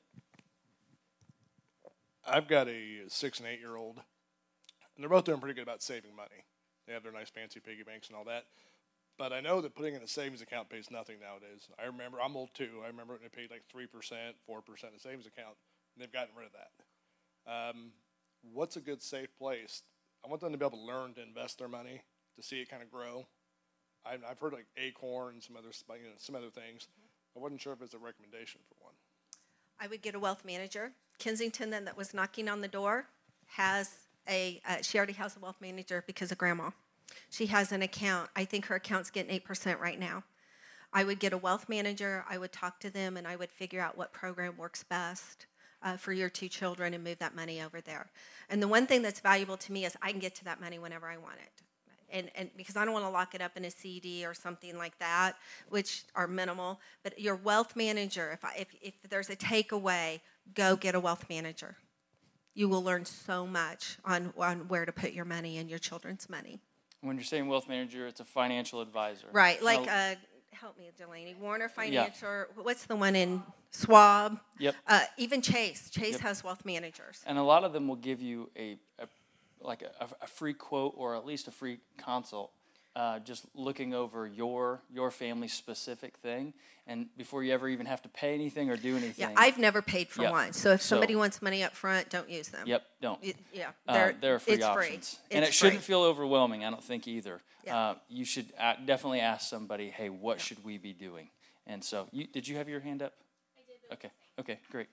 I've got a 6 and 8 year old, and they're both doing pretty good about saving money. They have their nice fancy piggy banks and all that. But I know that putting in a savings account pays nothing nowadays. I remember, I'm old too. I remember when they paid like 3%, 4% in a savings account, and they've gotten rid of that. What's a good safe place? I want them to be able to learn to invest their money, to see it kind of grow. I've heard like Acorn and some other things. I wasn't sure if it's a recommendation for one. I would get a wealth manager. Kensington, then, that was knocking on the door, she already has a wealth manager because of Grandma. She has an account. I think her account's getting 8% right now. I would get a wealth manager. I would talk to them, and I would figure out what program works best for your 2 children and move that money over there. And the one thing that's valuable to me is I can get to that money whenever I want it. And because I don't want to lock it up in a CD or something like that, which are minimal. But your wealth manager, if there's a takeaway, go get a wealth manager. You will learn so much on where to put your money and your children's money. When you're saying wealth manager, it's a financial advisor. Right, like, help me, Delaney, Warner Financial, Yeah. What's the one in Schwab, Yep. even Chase. Chase Yep. has wealth managers. And a lot of them will give you a free quote or at least a free consult, just looking over your family specific thing, and before you ever even have to pay anything or do anything. Yeah, I've never paid for Yep. one. So if So- somebody wants money up front, don't use them. Yep, don't. Yeah, There are free it's options, free. and It's it shouldn't free. feel overwhelming. I don't think either. Yeah. You should definitely ask somebody, "Hey, what should we be doing?" And so, did you have your hand up? I did. Okay, great.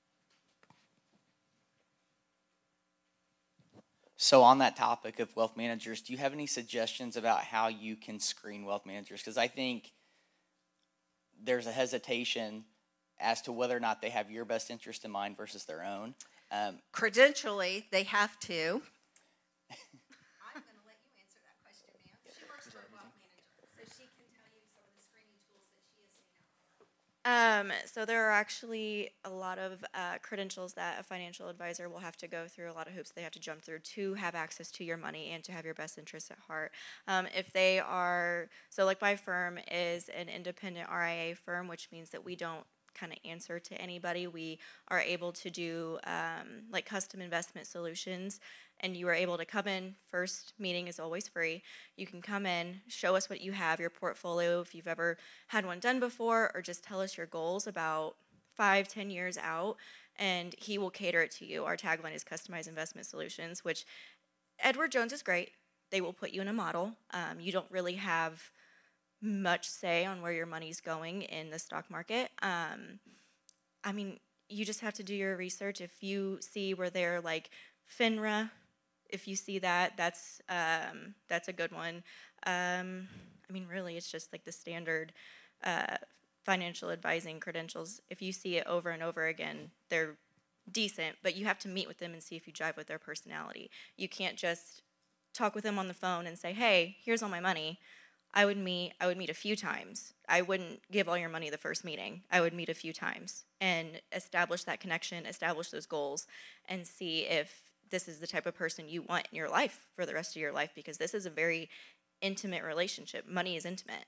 So on that topic of wealth managers, do you have any suggestions about how you can screen wealth managers? Because I think there's a hesitation as to whether or not they have your best interest in mind versus their own. Credentially, they have to. I'm going to let you answer that question, ma'am. She works for a wealth manager, so she can tell you some of the screening tools that she has seen out there. So there are actually a lot of credentials that a financial advisor will have to go through, a lot of hoops they have to jump through to have access to your money and to have your best interests at heart. If they are, so like my firm is an independent RIA firm, which means that we don't kind of answer to anybody. We are able to do like custom investment solutions, and you are able to come in. First meeting is always free. You can come in, show us what you have, your portfolio, if you've ever had one done before, or just tell us your goals about 5-10 years out, and he will cater it to you. Our tagline is customized investment solutions, which Edward Jones is great. They will put you in a model. You don't really have much say on where your money's going in the stock market. I mean, you just have to do your research. If you see where they're like FINRA, if you see that, that's a good one. I mean, really, it's just like the standard financial advising credentials. If you see it over and over again, they're decent, but you have to meet with them and see if you jive with their personality. You can't just talk with them on the phone and say, "Hey, here's all my money." I would meet a few times. I wouldn't give all your money the first meeting. I would meet a few times and establish that connection, establish those goals, and see if this is the type of person you want in your life for the rest of your life, because this is a very intimate relationship. Money is intimate.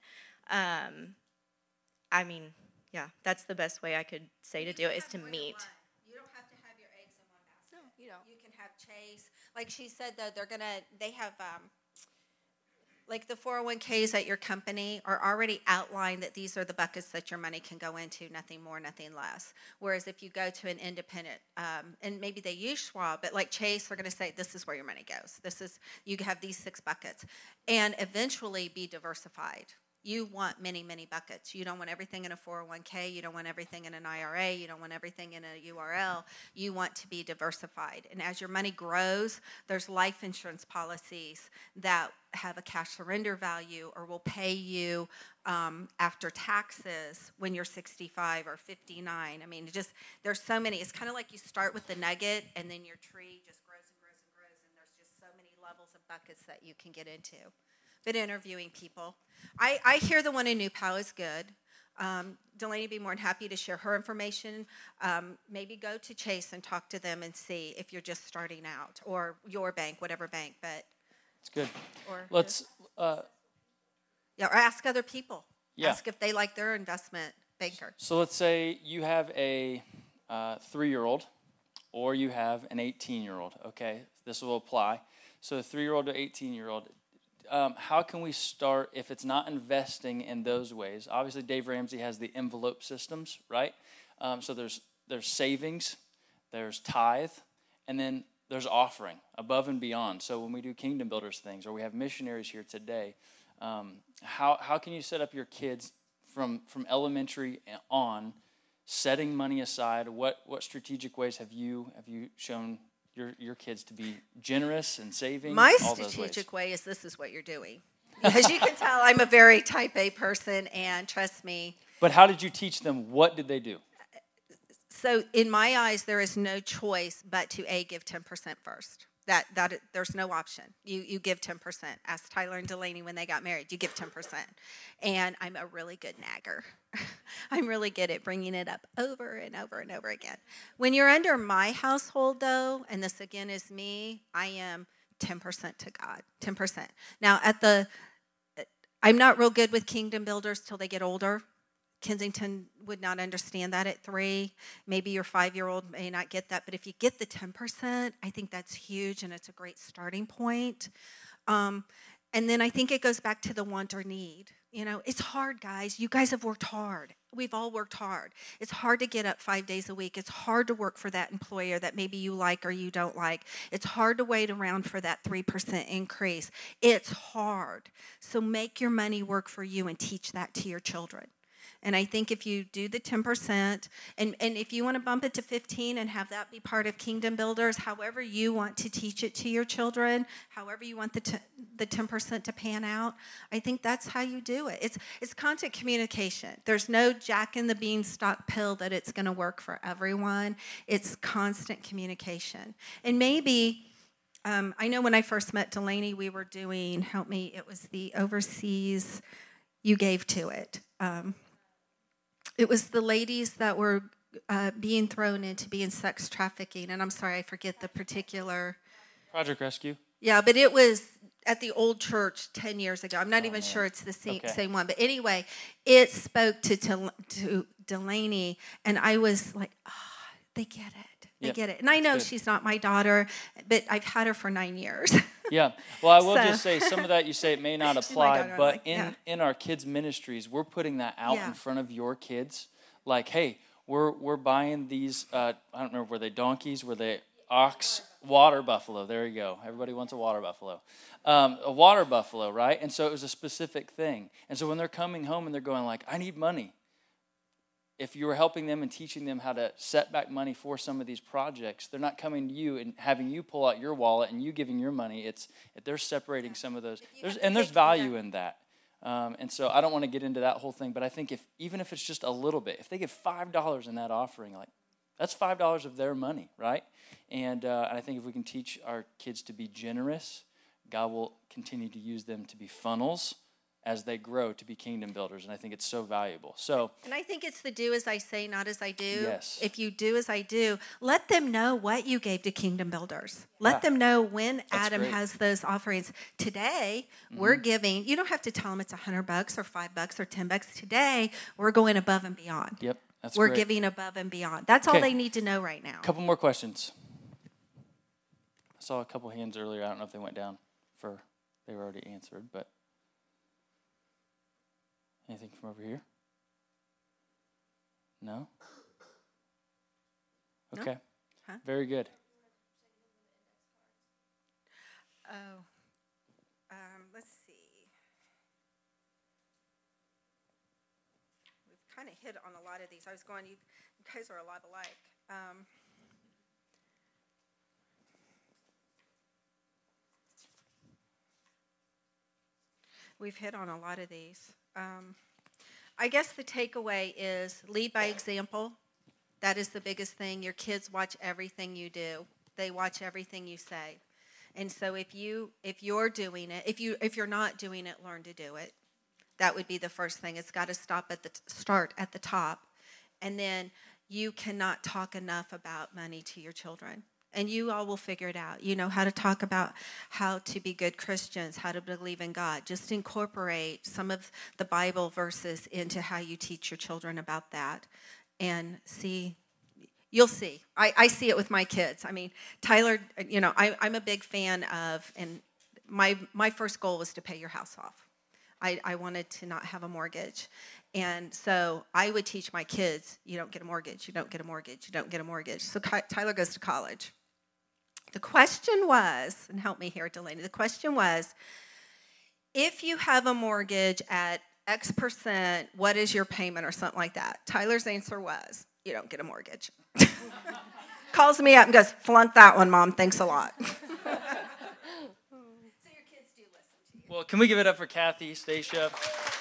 I mean, yeah, that's the best way I could say to do it, is to meet. You don't have to have your eggs in one basket. No, you don't. You can have Chase. Like she said, though, they have, like the 401ks at your company are already outlined that these are the buckets that your money can go into, nothing more, nothing less. Whereas if you go to an independent, and maybe they use Schwab, but like Chase, they're going to say, this is where your money goes. You have these 6 buckets. And eventually be diversified. You want many, many buckets. You don't want everything in a 401k. You don't want everything in an IRA. You don't want everything in a URL. You want to be diversified. And as your money grows, there's life insurance policies that have a cash surrender value or will pay you after taxes when you're 65 or 59. I mean, there's so many. It's kind of like you start with the nugget and then your tree just grows and grows and grows, and there's just so many levels of buckets that you can get into. But interviewing people. I hear the one in New Pal is good. Delaney would be more than happy to share her information. Maybe go to Chase and talk to them and see if you're just starting out, or your bank, whatever bank. But It's good. or Let's. or ask other people. Yeah. Ask if they like their investment banker. So let's say you have a 3-year-old, or you have an 18-year-old. Okay, this will apply. So a 3-year-old to 18-year-old. How can we start if it's not investing in those ways? Obviously, Dave Ramsey has the envelope systems, right? So there's savings, there's tithe, and then there's offering above and beyond. So when we do Kingdom Builders things, or we have missionaries here today, how can you set up your kids from elementary on, setting money aside? What strategic ways have you shown your kids to be generous and saving? My all those strategic ways? way is this is what you're doing. As you can tell, I'm a very type A person, and trust me. But how did you teach them? What did they do? So in my eyes, there is no choice but to give 10% first. That there's no option. You give 10%. Ask Tyler and Delaney when they got married. You give 10%. And I'm a really good nagger. I'm really good at bringing it up over and over and over again. When you're under my household, though, and this again is me, I am 10% to God. 10%. Now I'm not real good with Kingdom Builders till they get older. Kensington would not understand that at 3. Maybe your 5-year-old may not get that, but if you get the 10%, I think that's huge, and it's a great starting point. And then I think it goes back to the want or need. You know, it's hard, guys. You guys have worked hard. We've all worked hard. It's hard to get up 5 days a week. It's hard to work for that employer that maybe you like or you don't like. It's hard to wait around for that 3% increase. It's hard. So make your money work for you and teach that to your children. And I think if you do the 10%, and if you want to bump it to 15 and have that be part of Kingdom Builders, however you want to teach it to your children, however you want the 10% to pan out, I think that's how you do it. It's constant communication. There's no Jack and the Beanstalk pill that it's going to work for everyone. It's constant communication. And maybe, I know when I first met Delaney, we were doing, help me, it was the overseas, you gave to it. It was the ladies that were being thrown into being sex trafficking, and I'm sorry, I forget the particular. Project Rescue. Yeah, but it was at the old church 10 years ago. I'm not even sure it's the same one. But anyway, it spoke to Delaney, and I was like, they get it. They get it. And I know she's not my daughter, but I've had her for 9 years. Yeah. Well, I will just say some of that you say it may not apply, but like, in our kids' ministries, we're putting that out in front of your kids. Like, hey, we're buying these, I don't remember, were they donkeys? Were they ox? Water buffalo. There you go. Everybody wants a water buffalo. A water buffalo, right? And so it was a specific thing. And so when they're coming home and they're going like, I need money. If you were helping them and teaching them how to set back money for some of these projects, they're not coming to you and having you pull out your wallet and you giving your money. They're separating some of those. There's value in that. And so I don't want to get into that whole thing, but I think even if it's just a little bit, if they give $5 in that offering, like that's $5 of their money, right? And I think if we can teach our kids to be generous, God will continue to use them to be funnels as they grow to be kingdom builders, and I think it's so valuable. And I think it's the do as I say, not as I do. Yes. If you do as I do, let them know what you gave to kingdom builders. Let them know when Adam has those offerings. Today, we're giving, you don't have to tell them it's $100 or $5 or $10. Today, we're going above and beyond. Yep, that's We're great. giving above and beyond. That's all they need to know right now. A couple more questions. I saw a couple hands earlier. I don't know if they went down they were already answered, but anything from over here? No? Okay. No? Huh? Very good. Oh, let's see. We've kind of hit on a lot of these. I was going, you guys are a lot alike. We've hit on a lot of these. I guess the takeaway is lead by example. That is the biggest thing. Your kids watch everything you do. They watch everything you say. And so if you're doing it, if you're not doing it, learn to do it. That would be the first thing. It's got to start at the top. And then you cannot talk enough about money to your children. And you all will figure it out. You know how to talk about how to be good Christians, how to believe in God. Just incorporate some of the Bible verses into how you teach your children about that. And you'll see. I see it with my kids. I mean, Tyler, you know, I'm a big fan of, and my first goal was to pay your house off. I wanted to not have a mortgage. And so I would teach my kids, you don't get a mortgage, you don't get a mortgage, you don't get a mortgage. So Tyler goes to college. The question was, and help me here, Delaney, the question was, if you have a mortgage at X percent, what is your payment or something like that? Tyler's answer was, you don't get a mortgage. Calls me up and goes, flunk that one, Mom, thanks a lot. So your kids do listen to you. Well, can we give it up for Kathy, Stacia,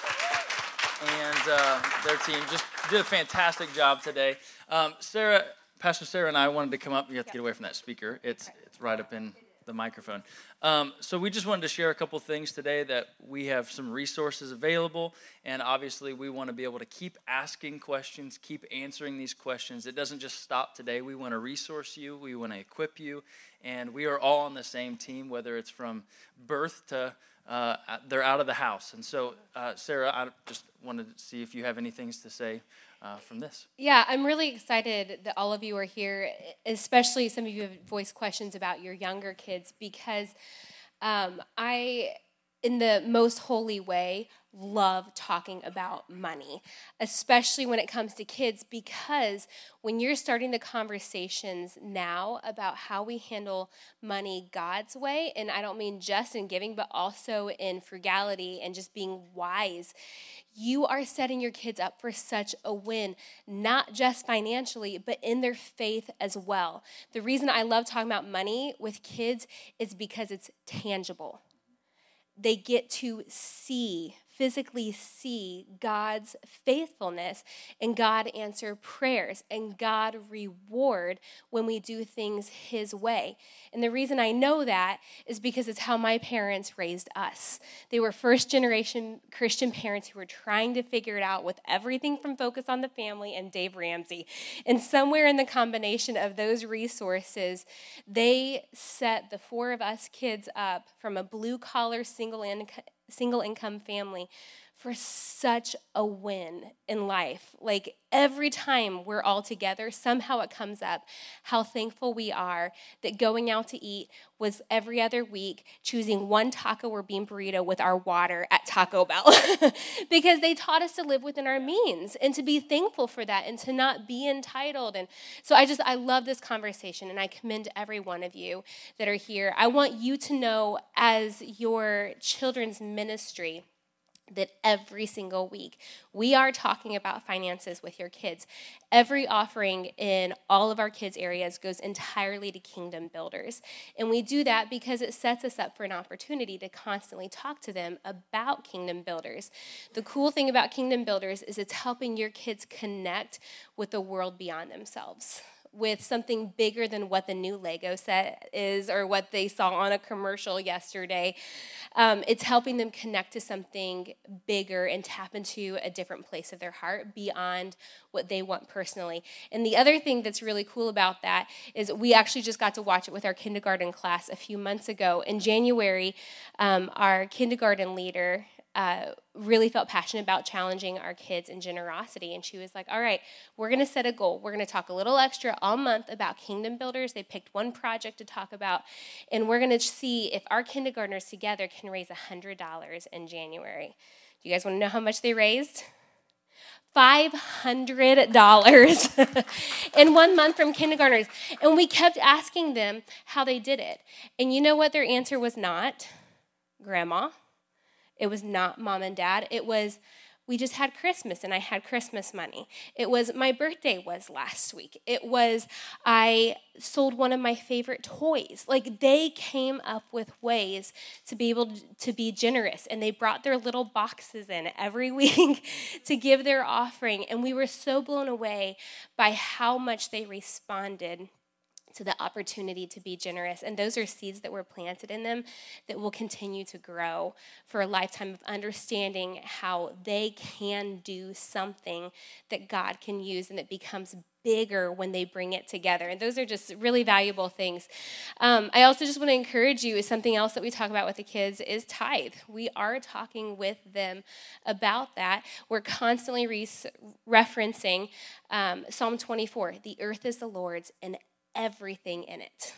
and their team? Just did a fantastic job today. Pastor Sarah and I wanted to come up. You have to get away from that speaker. It's right up in the microphone. So we just wanted to share a couple things today that we have some resources available, and obviously we want to be able to keep asking questions, keep answering these questions. It doesn't just stop today. We want to resource you. We want to equip you, and we are all on the same team, whether it's from birth to they're out of the house. And so, Sarah, I just wanted to see if you have any things to say from this. Yeah, I'm really excited that all of you are here, especially some of you have voiced questions about your younger kids, because I, in the most holy way, love talking about money, especially when it comes to kids, because when you're starting the conversations now about how we handle money God's way, and I don't mean just in giving, but also in frugality and just being wise, you are setting your kids up for such a win, not just financially, but in their faith as well. The reason I love talking about money with kids is because it's tangible. They get to physically see God's faithfulness, and God answer prayers, and God reward when we do things His way. And the reason I know that is because it's how my parents raised us. They were first-generation Christian parents who were trying to figure it out with everything from Focus on the Family and Dave Ramsey. And somewhere in the combination of those resources, they set the four of us kids up from a blue-collar, single-income family for such a win in life. Like every time we're all together, somehow it comes up how thankful we are that going out to eat was every other week, choosing one taco or bean burrito with our water at Taco Bell because they taught us to live within our means and to be thankful for that and to not be entitled. And so I love this conversation, and I commend every one of you that are here. I want you to know, as your children's ministry, that every single week we are talking about finances with your kids. Every offering in all of our kids' areas goes entirely to Kingdom Builders. And we do that because it sets us up for an opportunity to constantly talk to them about Kingdom Builders. The cool thing about Kingdom Builders is it's helping your kids connect with the world beyond themselves, with something bigger than what the new Lego set is or what they saw on a commercial yesterday. It's helping them connect to something bigger and tap into a different place of their heart beyond what they want personally. And the other thing that's really cool about that is we actually just got to watch it with our kindergarten class a few months ago. In January, our kindergarten leader really felt passionate about challenging our kids in generosity. And she was like, all right, we're going to set a goal. We're going to talk a little extra all month about Kingdom Builders. They picked one project to talk about, and we're going to see if our kindergartners together can raise $100 in January. Do you guys want to know how much they raised? $500 in 1 month from kindergartners. And we kept asking them how they did it. And you know what their answer was not? Grandma. It was not mom and dad. It was, we just had Christmas and I had Christmas money. It was, my birthday was last week. It was, I sold one of my favorite toys. Like, they came up with ways to be able to be generous, and they brought their little boxes in every week to give their offering. And we were so blown away by how much they responded to the opportunity to be generous. And those are seeds that were planted in them that will continue to grow for a lifetime of understanding how they can do something that God can use, and that becomes bigger when they bring it together. And those are just really valuable things. I also just want to encourage you, is something else that we talk about with the kids is tithe. We are talking with them about that. We're constantly referencing Psalm 24, the earth is the Lord's and everything in it.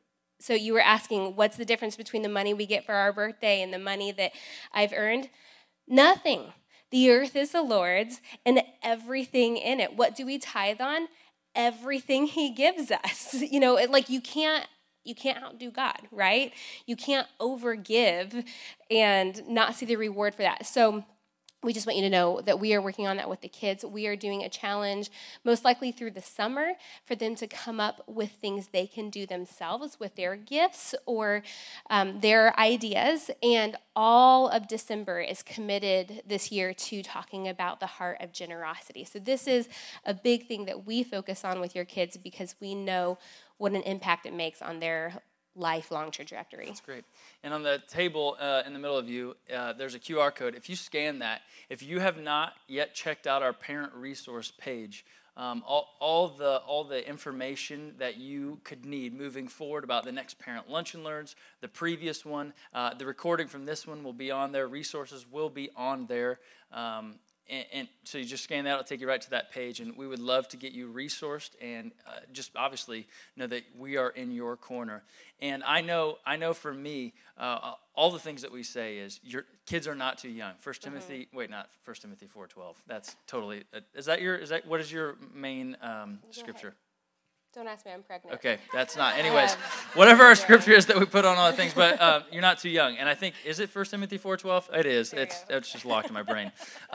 So you were asking, what's the difference between the money we get for our birthday and the money that I've earned? Nothing. The earth is the Lord's and everything in it. What do we tithe on? Everything He gives us. You know, like you can't outdo God, right? You can't overgive and not see the reward for that. So we just want you to know that we are working on that with the kids. We are doing a challenge, most likely through the summer, for them to come up with things they can do themselves with their gifts or their ideas. And all of December is committed this year to talking about the heart of generosity. So this is a big thing that we focus on with your kids because we know what an impact it makes on their lifelong trajectory. That's great. And on the table in the middle of you, there's a QR code. If you scan that, if you have not yet checked out our parent resource page, all the information that you could need moving forward about the next Parent Lunch and Learns, the previous one, the recording from this one will be on there. Resources will be on there. And so you just scan that, it'll take you right to that page, and we would love to get you resourced and just obviously know that we are in your corner. And I know for me, all the things that we say is your kids are not too young. Not 1 Timothy 4:12. That's totally, what is your main scripture? Don't ask me, I'm pregnant. Okay, that's not. Anyways, whatever our scripture is that we put on all the things, but you're not too young. And I think, is it 1 Timothy 4:12? It is. It's just locked in my brain.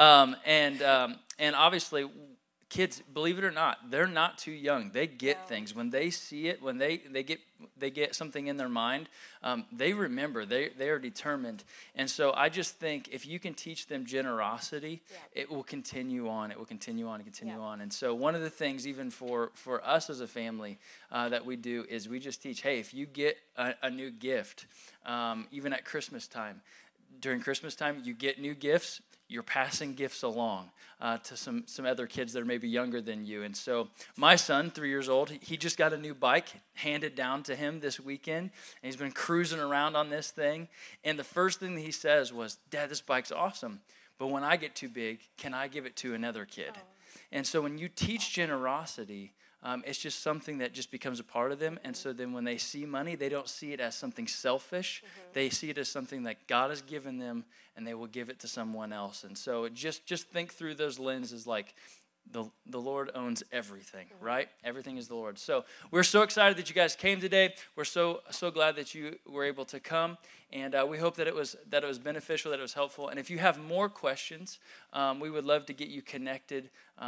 And obviously, kids, believe it or not, they're not too young. They get things. When they see it, when they get something in their mind, they remember. They are determined. And so I just think if you can teach them generosity, it will continue on. It will continue on and continue on. And so one of the things, even for us as a family, that we do is we just teach, hey, if you get a new gift, even at Christmas time, during Christmas time, you get new gifts, you're passing gifts along to some other kids that are maybe younger than you. And so my son, 3 years old, he just got a new bike handed down to him this weekend, and he's been cruising around on this thing. And the first thing that he says was, Dad, this bike's awesome, but when I get too big, can I give it to another kid? And so when you teach generosity, it's just something that just becomes a part of them. And so then when they see money, they don't see it as something selfish. They see it as something that God has given them, and they will give it to someone else. And so just think through those lenses like the Lord owns everything, right? Everything is the Lord. So we're so excited that you guys came today. We're so glad that you were able to come. And we hope that it was beneficial, that it was helpful. And if you have more questions, we would love to get you connected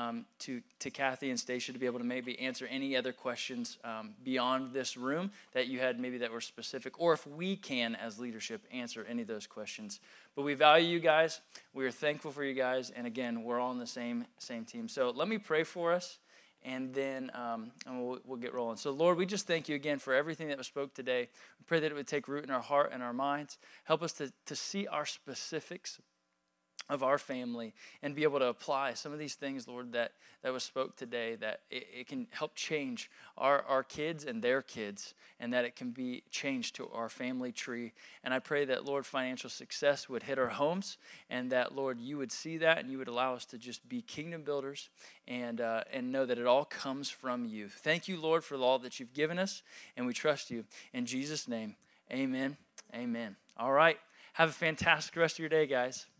to Kathy and Stacia to be able to maybe answer any other questions beyond this room that you had maybe that were specific, or if we can, as leadership, answer any of those questions. But we value you guys. We are thankful for you guys. And again, we're all on the same team. So let me pray for us, and then we'll get rolling. So, Lord, we just thank you again for everything that was spoke today. We pray that it would take root in our heart and our minds. Help us to see our specifics of our family and be able to apply some of these things, Lord, that was spoke today, that it can help change our kids and their kids, and that it can be changed to our family tree. And I pray that, Lord, financial success would hit our homes, and that, Lord, you would see that and you would allow us to just be kingdom builders and know that it all comes from you. Thank you, Lord, for all that you've given us, and we trust you. In Jesus' name, amen, amen. All right, have a fantastic rest of your day, guys.